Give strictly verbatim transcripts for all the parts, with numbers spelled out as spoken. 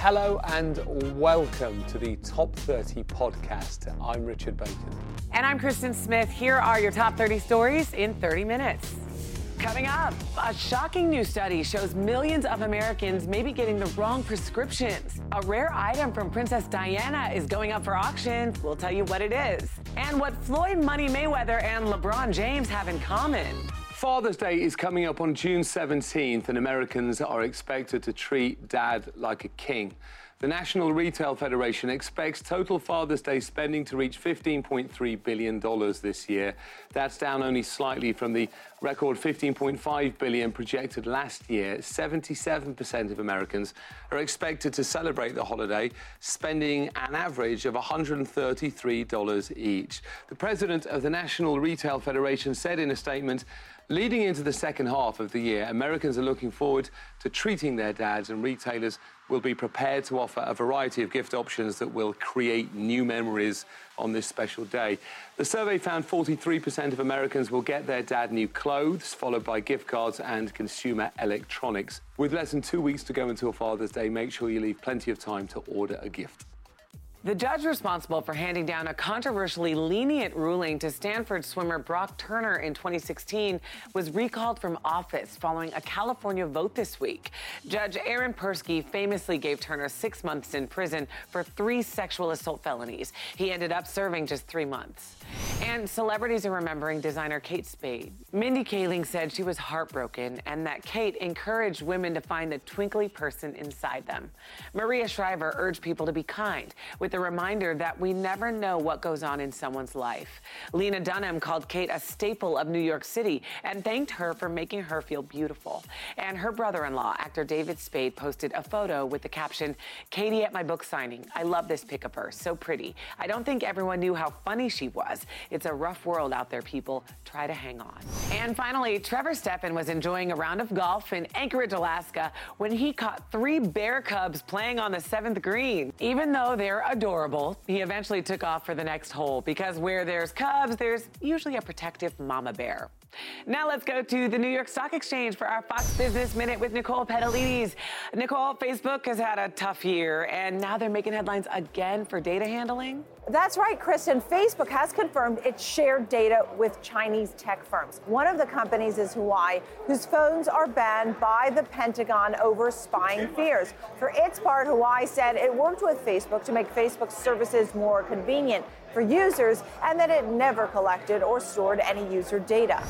Hello and welcome to the Top thirty podcast. I'm Richard Bacon. And I'm Kristen Smith. Here are your top thirty stories in thirty minutes. Coming up, a shocking new study shows millions of Americans may be getting the wrong prescriptions. A rare item from Princess Diana is going up for auction. We'll tell you what it is. And what Floyd Money Mayweather and LeBron James have in common. Father's Day is coming up on June seventeenth, and Americans are expected to treat dad like a king. The National Retail Federation expects total Father's Day spending to reach fifteen point three billion dollars this year. That's down only slightly from the record fifteen point five billion dollars projected last year. seventy-seven percent of Americans are expected to celebrate the holiday, spending an average of one hundred thirty-three dollars each. The president of the National Retail Federation said in a statement, leading into the second half of the year, Americans are looking forward to treating their dads, and retailers will be prepared to offer a variety of gift options that will create new memories on this special day. The survey found forty-three percent of Americans will get their dad new clothes, followed by gift cards and consumer electronics. With less than two weeks to go until Father's Day, make sure you leave plenty of time to order a gift. The judge responsible for handing down a controversially lenient ruling to Stanford swimmer Brock Turner in twenty sixteen was recalled from office following a California vote this week. Judge Aaron Persky famously gave Turner six months in prison for three sexual assault felonies. He ended up serving just three months. And celebrities are remembering designer Kate Spade. Mindy Kaling said she was heartbroken and that Kate encouraged women to find the twinkly person inside them. Maria Shriver urged people to be kind, with the reminder that we never know what goes on in someone's life. Lena Dunham called Kate a staple of New York City and thanked her for making her feel beautiful. And her brother-in-law, actor David Spade, posted a photo with the caption, "Katie at my book signing. I love this pic of her. So pretty. I don't think everyone knew how funny she was. It's a rough world out there, people. Try to hang on." And finally, Trevor Steffen was enjoying a round of golf in Anchorage, Alaska, when he caught three bear cubs playing on the seventh green. Even though they're adorable, he eventually took off for the next hole, because where there's cubs, there's usually a protective mama bear. Now let's go to the New York Stock Exchange for our Fox Business Minute with Nicole Petalides. Nicole, Facebook has had a tough year, and now they're making headlines again for data handling. That's right, Kristen. Facebook has confirmed it shared data with Chinese tech firms. One of the companies is Huawei, whose phones are banned by the Pentagon over spying fears. For its part, Huawei said it worked with Facebook to make Facebook's services more convenient for users, and that it never collected or stored any user data.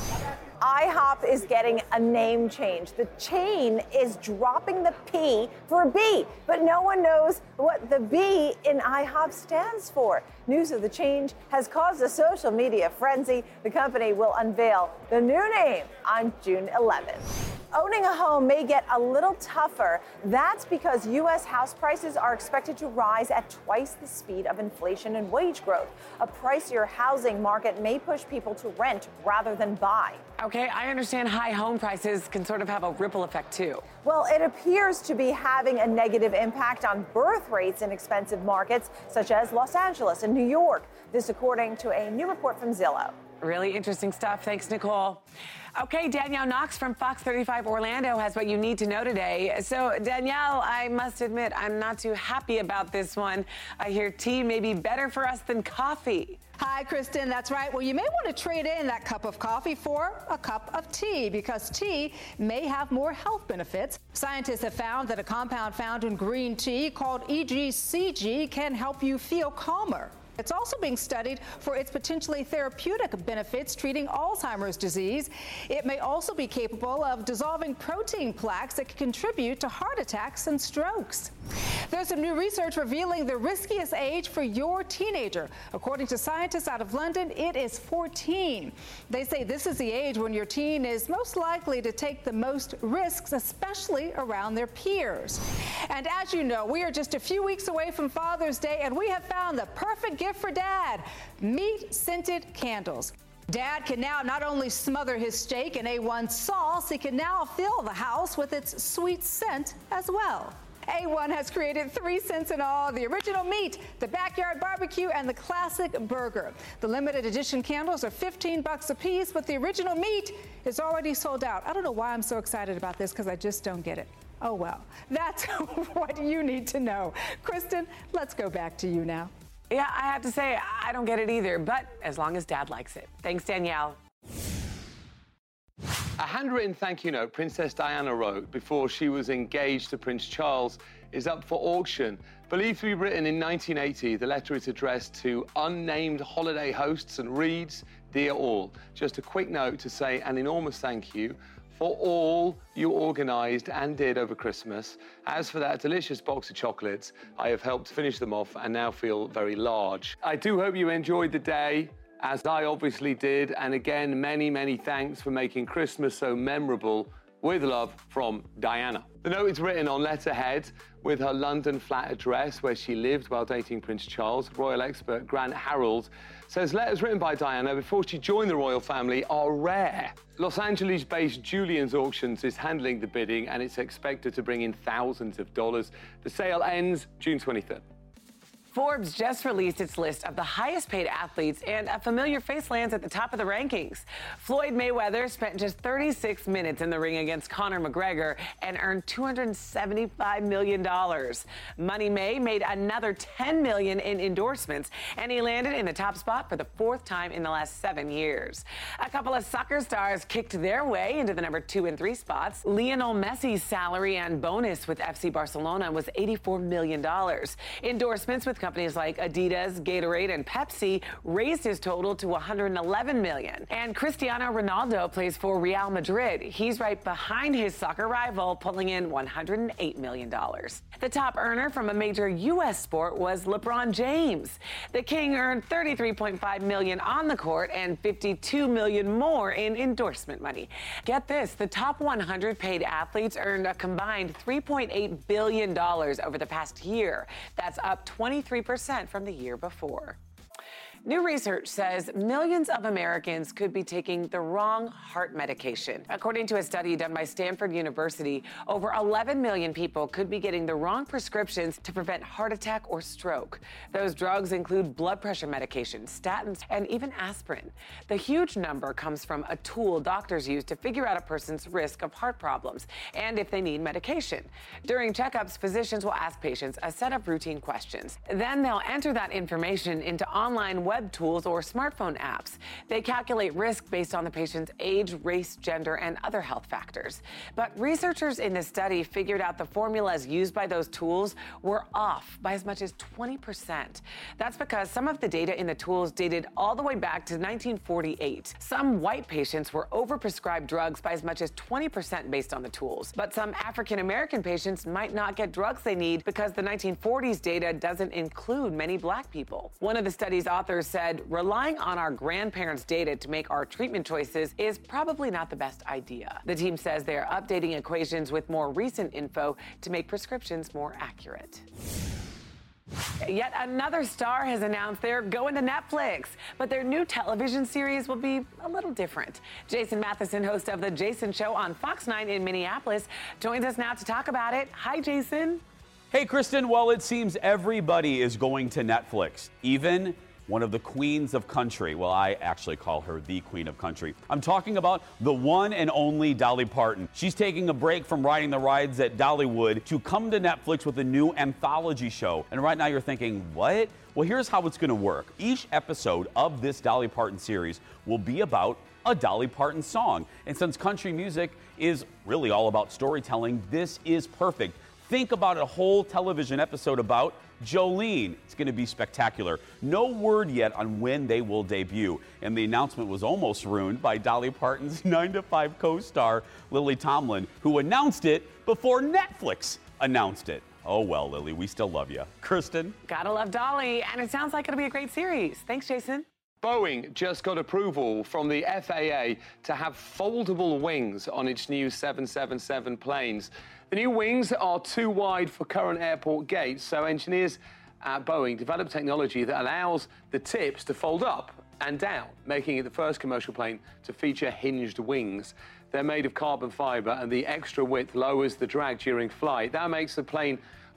IHOP is getting a name change. The chain is dropping the P for B, but no one knows what the B in IHOP stands for. News of the change has caused a social media frenzy. The company will unveil the new name on June eleventh. Owning a home may get a little tougher. That's because U S house prices are expected to rise at twice the speed of inflation and wage growth. A pricier housing market may push people to rent rather than buy. Okay, I understand high home prices can sort of have a ripple effect too. Well, it appears to be having a negative impact on birth rates in expensive markets such as Los Angeles and New York. This according to a new report from Zillow. Really interesting stuff. Thanks, Nicole. Okay, Danielle Knox from Fox thirty-five Orlando has what you need to know today. So, Danielle, I must admit, I'm not too happy about this one. I hear tea may be better for us than coffee. Hi, Kristen. That's right. Well, you may want to trade in that cup of coffee for a cup of tea, because tea may have more health benefits. Scientists have found that a compound found in green tea called E G C G can help you feel calmer. It's also being studied for its potentially therapeutic benefits treating Alzheimer's disease. It may also be capable of dissolving protein plaques that can contribute to heart attacks and strokes. There's some new research revealing the riskiest age for your teenager. According to scientists out of London, it is fourteen. They say this is the age when your teen is most likely to take the most risks, especially around their peers. And as you know, we are just a few weeks away from Father's Day, and we have found the perfect gift for Dad: meat scented candles. Dad can now not only smother his steak in A one sauce, he can now fill the house with its sweet scent as well. A one has created three scents in all: the original meat, the backyard barbecue, and the classic burger. The limited edition candles are fifteen bucks a piece, but the original meat is already sold out. I don't know why I'm so excited about this, because I just don't get it. Oh, well, that's what you need to know. Kristen, let's go back to you now. Yeah, I have to say, I don't get it either, but as long as Dad likes it. Thanks, Danielle. A handwritten thank you note Princess Diana wrote before she was engaged to Prince Charles is up for auction. Believed to be written in nineteen eighty, the letter is addressed to unnamed holiday hosts and reads, "Dear all, just a quick note to say an enormous thank you for all you organised and did over Christmas. As for that delicious box of chocolates, I have helped finish them off and now feel very large. I do hope you enjoyed the day, as I obviously did. And again, many, many thanks for making Christmas so memorable. With love, from Diana." The note is written on letterhead with her London flat address where she lived while dating Prince Charles. Royal expert Grant Harold says letters written by Diana before she joined the royal family are rare. Los Angeles-based Julian's Auctions is handling the bidding, and it's expected to bring in thousands of dollars. The sale ends June twenty-third. Forbes just released its list of the highest paid athletes, and a familiar face lands at the top of the rankings. Floyd Mayweather spent just thirty-six minutes in the ring against Conor McGregor and earned two hundred seventy-five million dollars. Money May made another ten million dollars in endorsements, and he landed in the top spot for the fourth time in the last seven years. A couple of soccer stars kicked their way into the number two and three spots. Lionel Messi's salary and bonus with F C Barcelona was eighty-four million dollars. Endorsements with companies like Adidas, Gatorade, and Pepsi raised his total to one hundred eleven million dollars. And Cristiano Ronaldo plays for Real Madrid. He's right behind his soccer rival, pulling in one hundred eight million dollars. The top earner from a major U S sport was LeBron James. The King earned thirty-three point five million dollars on the court and fifty-two million dollars more in endorsement money. Get this, the top one hundred paid athletes earned a combined three point eight billion dollars over the past year. That's up twenty-three percent from the year before. New research says millions of Americans could be taking the wrong heart medication. According to a study done by Stanford University, over eleven million people could be getting the wrong prescriptions to prevent heart attack or stroke. Those drugs include blood pressure medications, statins, and even aspirin. The huge number comes from a tool doctors use to figure out a person's risk of heart problems and if they need medication. During checkups, physicians will ask patients a set of routine questions. Then they'll enter that information into online web tools or smartphone apps. They calculate risk based on the patient's age, race, gender, and other health factors. But researchers in this study figured out the formulas used by those tools were off by as much as twenty percent. That's because some of the data in the tools dated all the way back to nineteen forty-eight. Some white patients were overprescribed drugs by as much as twenty percent based on the tools. But some African American patients might not get drugs they need because the nineteen forties data doesn't include many black people. One of the study's authors said relying on our grandparents' data to make our treatment choices is probably not the best idea. The team says they are updating equations with more recent info to make prescriptions more accurate. Yet another star has announced they're going to Netflix, but their new television series will be a little different. Jason Matheson, host of The Jason Show on Fox nine in Minneapolis, joins us now to talk about it. Hi, Jason. Hey, Kristen. Well, it seems everybody is going to Netflix, even one of the queens of country. Well, I actually call her the queen of country. I'm talking about the one and only Dolly Parton. She's taking a break from riding the rides at Dollywood to come to Netflix with a new anthology show. And right now you're thinking, what? Well, here's how it's gonna work. Each episode of this Dolly Parton series will be about a Dolly Parton song. And since country music is really all about storytelling, this is perfect. Think about a whole television episode about Jolene. It's going to be spectacular. No word yet on when they will debut. And the announcement was almost ruined by Dolly Parton's nine to five co-star, Lily Tomlin, who announced it before Netflix announced it. Oh, well, Lily, we still love you. Kristen? Gotta love Dolly, and it sounds like it'll be a great series. Thanks, Jason. Boeing just got approval from the F A A to have foldable wings on its new seven seventy-seven planes. The new wings are too wide for current airport gates, so engineers at Boeing developed technology that allows the tips to fold up and down, making it the first commercial plane to feature hinged wings. They're made of carbon fiber, and the extra width lowers the drag during flight. That makes the plane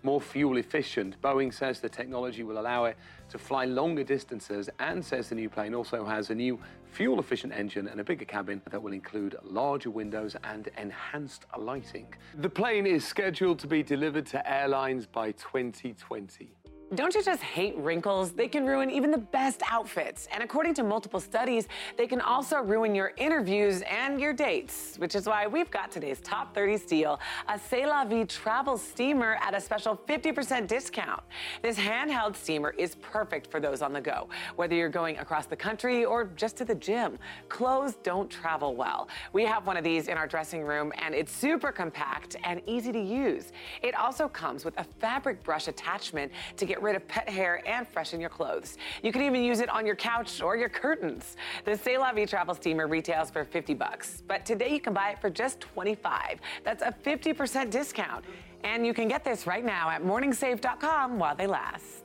more fuel efficient. Boeing says the technology will allow it to fly longer distances and says the new plane also has a new fuel efficient engine and a bigger cabin that will include larger windows and enhanced lighting. The plane is scheduled to be delivered to airlines by twenty twenty. Don't you just hate wrinkles? They can ruin even the best outfits. And according to multiple studies, they can also ruin your interviews and your dates, which is why we've got today's top thirty steal, a C'est La Vie travel steamer at a special fifty percent discount. This handheld steamer is perfect for those on the go, whether you're going across the country or just to the gym. Clothes don't travel well. We have one of these in our dressing room, and it's super compact and easy to use. It also comes with a fabric brush attachment to get rid of pet hair and freshen your clothes. You can even use it on your couch or your curtains. The C'est La Vie travel steamer retails for fifty bucks, but today you can buy it for just twenty-five. That's a fifty percent discount. And you can get this right now at morning save dot com while they last.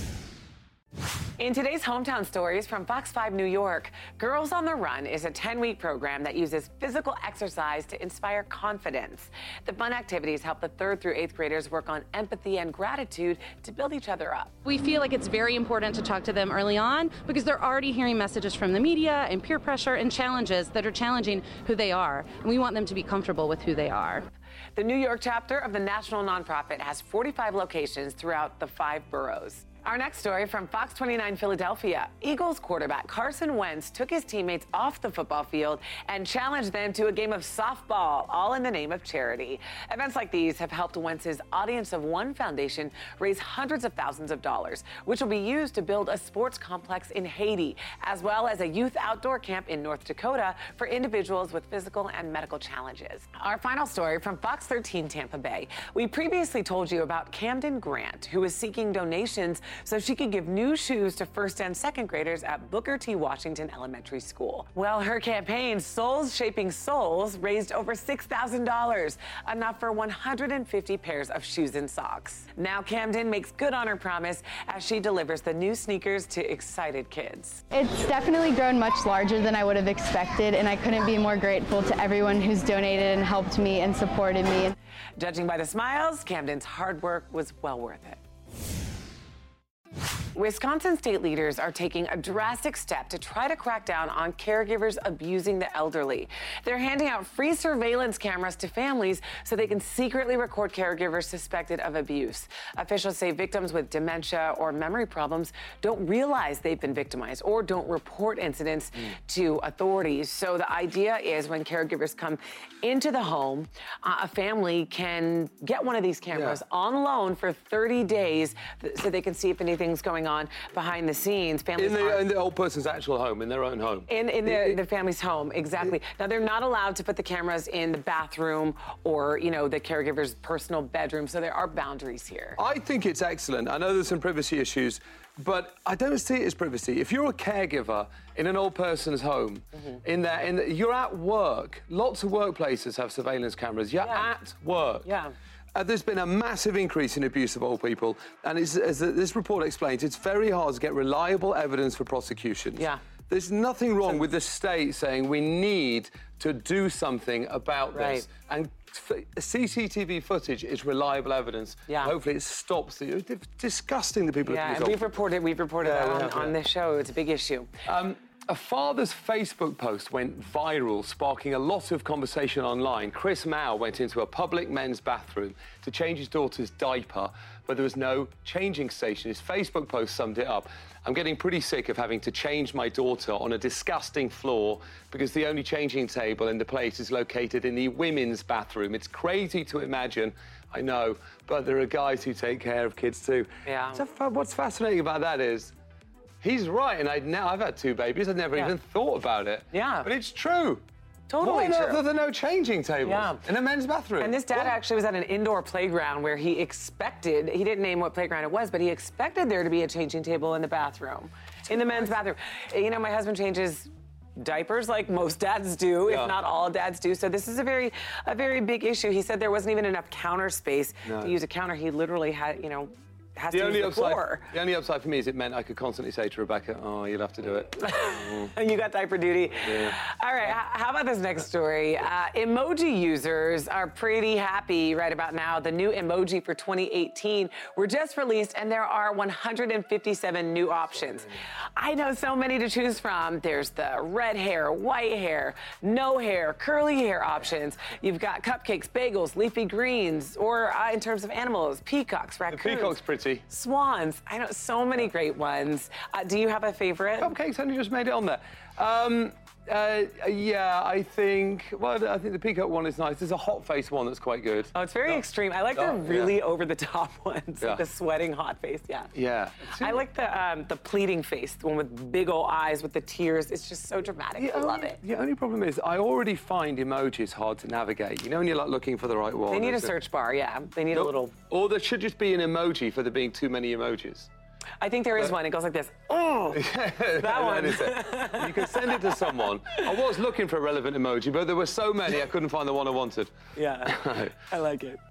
In today's Hometown Stories from Fox five New York, Girls on the Run is a ten-week program that uses physical exercise to inspire confidence. The fun activities help the third through eighth graders work on empathy and gratitude to build each other up. We feel like it's very important to talk to them early on because they're already hearing messages from the media and peer pressure and challenges that are challenging who they are. And we want them to be comfortable with who they are. The New York chapter of the national nonprofit has forty-five locations throughout the five boroughs. Our next story from Fox twenty-nine Philadelphia. Eagles quarterback Carson Wentz took his teammates off the football field and challenged them to a game of softball, all in the name of charity. Events like these have helped Wentz's Audience of One Foundation raise hundreds of thousands of dollars, which will be used to build a sports complex in Haiti, as well as a youth outdoor camp in North Dakota for individuals with physical and medical challenges. Our final story from Fox thirteen Tampa Bay. We previously told you about Camden Grant, who is seeking donations so she could give new shoes to first and second graders at Booker T. Washington Elementary School. Well, her campaign, Souls Shaping Souls, raised over six thousand dollars, enough for one hundred fifty pairs of shoes and socks. Now Camden makes good on her promise as she delivers the new sneakers to excited kids. It's definitely grown much larger than I would have expected, and I couldn't be more grateful to everyone who's donated and helped me and supported me. Judging by the smiles, Camden's hard work was well worth it. Wisconsin state leaders are taking a drastic step to try to crack down on caregivers abusing the elderly. They're handing out free surveillance cameras to families so they can secretly record caregivers suspected of abuse. Officials say victims with dementia or memory problems don't realize they've been victimized or don't report incidents mm. to authorities. So the idea is when caregivers come into the home, uh, a family can get one of these cameras yeah. on loan for thirty days so they can see if anything's going on behind the scenes. Families in the, in the old person's actual home, in their own home. In, in the, the family's home, exactly. Now, they're not allowed to put the cameras in the bathroom or, you know, the caregiver's personal bedroom, so there are boundaries here. I think it's excellent. I know there's some privacy issues, but I don't see it as privacy. If you're a caregiver in an old person's home, mm-hmm. in there, in the, you're at work. Lots of workplaces have surveillance cameras. You're yeah. at work. Yeah. Uh, there's been a massive increase in abuse of old people, and it's, as this report explains, it's very hard to get reliable evidence for prosecutions. Yeah. There's nothing wrong with the state saying we need to do something about right. this. And C C T V footage is reliable evidence. Yeah. Hopefully it stops the it's disgusting the people. Yeah, and we've reported we've reported yeah, that on, have, on yeah. this show. It's a big issue. Um, A father's Facebook post went viral, sparking a lot of conversation online. Chris Mao went into a public men's bathroom to change his daughter's diaper, but there was no changing station. His Facebook post summed it up. I'm getting pretty sick of having to change my daughter on a disgusting floor because the only changing table in the place is located in the women's bathroom. It's crazy to imagine, I know, but there are guys who take care of kids too. Yeah. So what's fascinating about that is, he's right, and I, now I've had two babies. I've never yeah. even thought about it. Yeah. But it's true. Totally Why on true. earth are there no changing tables yeah. in a men's bathroom? And this dad what? actually was at an indoor playground where he expected, he didn't name what playground it was, but he expected there to be a changing table in the bathroom, in the men's bathroom. You know, my husband changes diapers like most dads do, yeah. if not all dads do. So this is a very, a very big issue. He said there wasn't even enough counter space no. to use a counter. He literally had, you know, has The to only, use the upside, floor. the only upside for me is it meant I could constantly say to Rebecca, oh, you'll have to do it. You got diaper duty. Yeah. All right, h- how about this next story? Uh, emoji users are pretty happy right about now. The new emoji for twenty eighteen were just released, and there are one hundred fifty-seven new options. I know so many to choose from. There's the red hair, white hair, no hair, curly hair options. You've got cupcakes, bagels, leafy greens, or uh, in terms of animals, peacocks, The raccoons. peacock's pretty. Swans. I know so many great ones. Uh, do you have a favorite? Cupcakes only just made it on there. Um, uh, yeah, I think, well, I think the peacock one is nice. There's a hot face one that's quite good. Oh, it's very extreme. I like Oh, the really yeah. over-the-top ones, Yeah. like the sweating hot face. Yeah. Yeah. I like the um, the pleading face, the one with big old eyes with the tears. It's just so dramatic. The I love only- it. The only problem is I already find emojis hard to navigate. You know when you're like looking for the right one? They need a It's search bar. Yeah, they need a Nope. little. Or there should just be an emoji for there being too many emojis. I think there is one. It goes like this. Oh, that one. is it. You can send it to someone. I was looking for a relevant emoji, but there were so many I couldn't find the one I wanted. Yeah, I like it.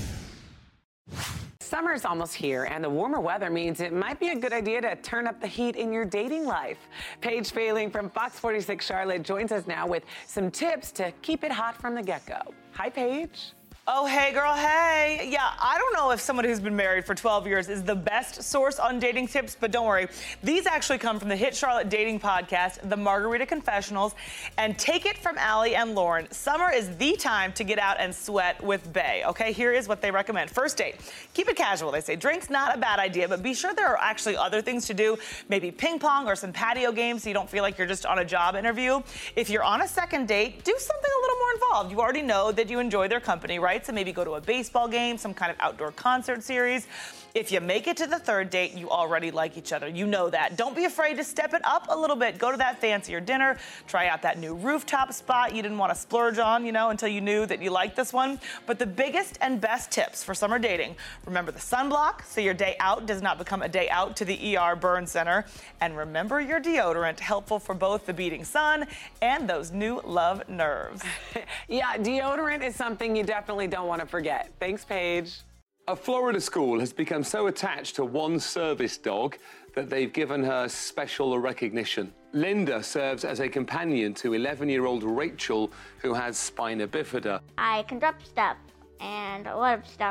Summer's almost here, and the warmer weather means it might be a good idea to turn up the heat in your dating life. Paige Failing from Fox forty-six Charlotte joins us now with some tips to keep it hot from the get-go. Hi, Paige. Oh, hey, girl, hey. Yeah, I don't know if someone who's been married for twelve years is the best source on dating tips, but don't worry. These actually come from the hit Charlotte dating podcast, The Margarita Confessionals. And take it from Allie and Lauren. Summer is the time to get out and sweat with bae, okay? Here is what they recommend. First date, keep it casual. They say drinks, not a bad idea, but be sure there are actually other things to do. Maybe ping pong or some patio games so you don't feel like you're just on a job interview. If you're on a second date, do something a little more involved. You already know that you enjoy their company, right? So maybe go to a baseball game, some kind of outdoor concert series. If you make it to the third date, you already like each other. You know that. Don't be afraid to step it up a little bit. Go to that fancier dinner. Try out that new rooftop spot you didn't want to splurge on, you know, until you knew that you liked this one. But the biggest and best tips for summer dating, remember the sunblock so your day out does not become a day out to the E R burn center. And remember your deodorant, helpful for both the beating sun and those new love nerves. Yeah, deodorant is something you definitely don't want to forget. Thanks, Paige. A Florida school has become so attached to one service dog that they've given her special recognition. Linda serves as a companion to eleven-year-old Rachel, who has spina bifida. I can drop stuff and a lot of stuff.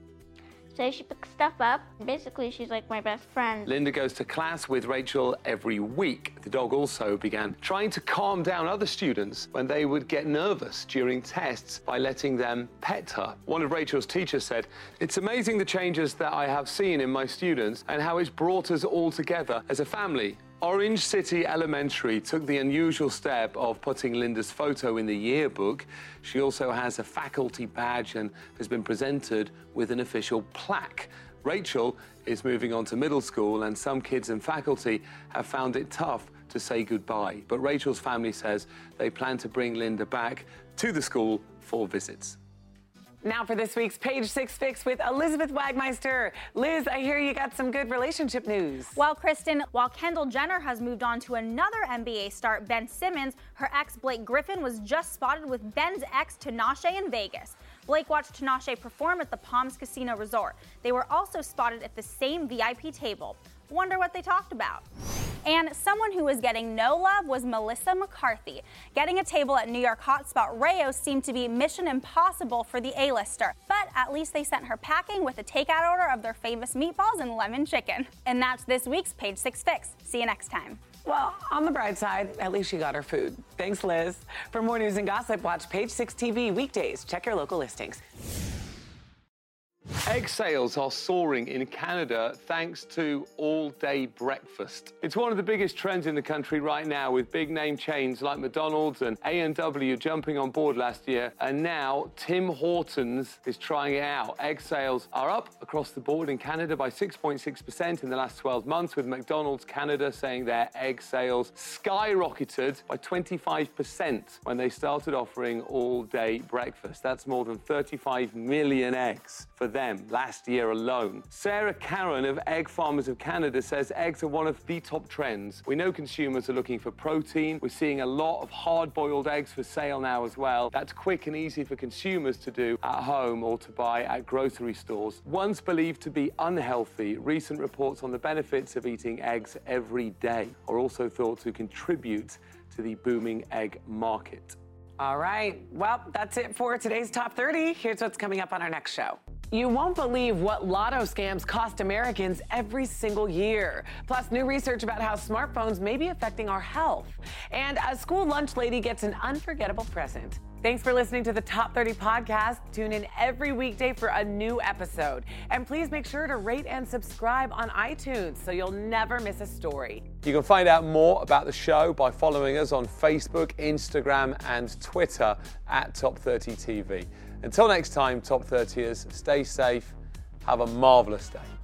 So she picks stuff up. Basically, she's like my best friend. Linda goes to class with Rachel every week. The dog also began trying to calm down other students when they would get nervous during tests by letting them pet her. One of Rachel's teachers said, "It's amazing the changes that I have seen in my students and how it's brought us all together as a family." Orange City Elementary took the unusual step of putting Linda's photo in the yearbook. She also has a faculty badge and has been presented with an official plaque. Rachel is moving on to middle school, and some kids and faculty have found it tough to say goodbye. But Rachel's family says they plan to bring Linda back to the school for visits. Now for this week's Page Six Fix with Elizabeth Wagmeister. Liz, I hear you got some good relationship news. Well, Kristen, while Kendall Jenner has moved on to another N B A star, Ben Simmons, her ex Blake Griffin was just spotted with Ben's ex Tinashe in Vegas. Blake watched Tinashe perform at the Palms Casino Resort. They were also spotted at the same V I P table. Wonder what they talked about. And someone who was getting no love was Melissa McCarthy. Getting a table at New York hotspot Rayo seemed to be mission impossible for the A-lister, but at least they sent her packing with a takeout order of their famous meatballs and lemon chicken. And that's this week's Page Six Fix. See you next time. Well, on the bright side, at least she got her food. Thanks, Liz. For more news and gossip, watch Page Six T V weekdays. Check your local listings. Egg sales are soaring in Canada thanks to all-day breakfast. It's one of the biggest trends in the country right now, with big-name chains like McDonald's and A and W jumping on board last year, and now Tim Hortons is trying it out. Egg sales are up across the board in Canada by six point six percent in the last twelve months, with McDonald's Canada saying their egg sales skyrocketed by twenty-five percent when they started offering all-day breakfast. That's more than thirty-five million eggs for them them last year alone. Sarah Caron of Egg Farmers of Canada says eggs are one of the top trends. We know consumers are looking for protein. We're seeing a lot of hard-boiled eggs for sale now as well. That's quick and easy for consumers to do at home or to buy at grocery stores. Once believed to be unhealthy, recent reports on the benefits of eating eggs every day are also thought to contribute to the booming egg market. All right. Well, that's it for today's Top thirty. Here's what's coming up on our next show. You won't believe what lotto scams cost Americans every single year. Plus, new research about how smartphones may be affecting our health. And a school lunch lady gets an unforgettable present. Thanks for listening to the Top thirty podcast. Tune in every weekday for a new episode. And please make sure to rate and subscribe on iTunes so you'll never miss a story. You can find out more about the show by following us on Facebook, Instagram, and Twitter at Top thirty T V. Until next time, Top thirtyers, stay safe, have a marvelous day.